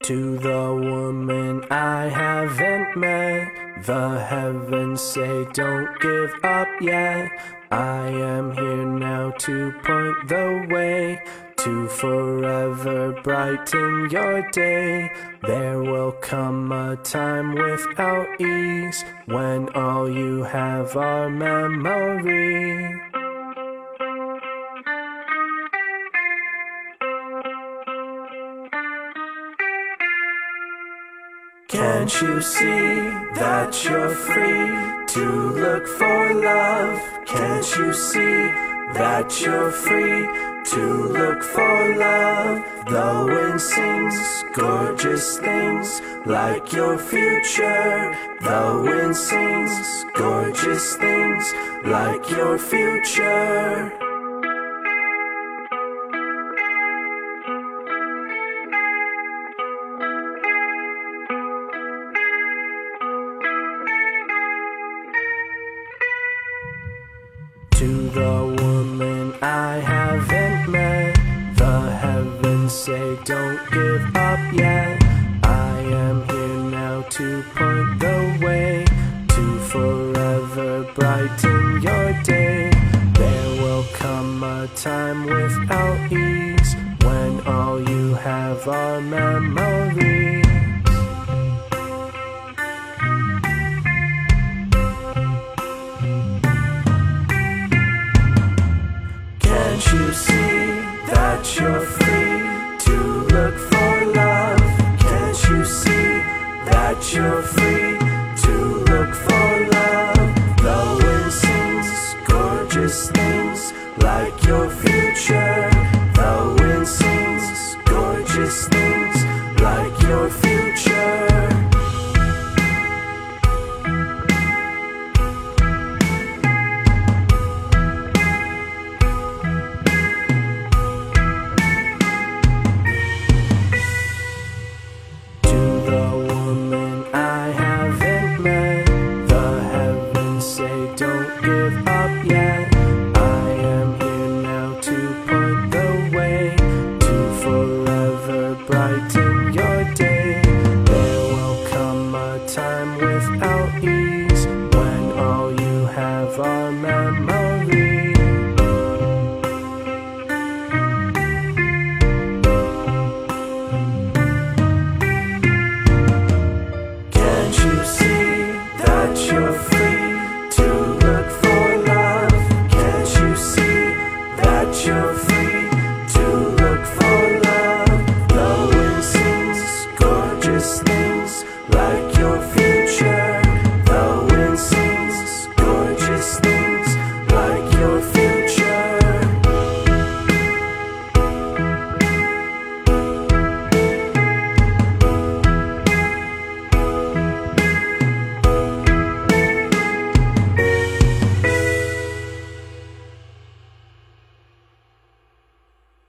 To the woman I haven't met, the heavens say don't give up yet. I am here now to point the way, to forever brighten your day. There will come a time without ease, when all you have are memories. Can't you see that you're free to look for love? Can't you see that you're free to look for love? The wind sings gorgeous things like your future. The wind sings gorgeous things like your future. To the woman I haven't met, the heavens say don't give up yet. I am here now to point the way, to forever brighten your day. There will come a time without ease, when all you have are memories. Can't you see that you're free to look for love? Can't you see that you're free to look for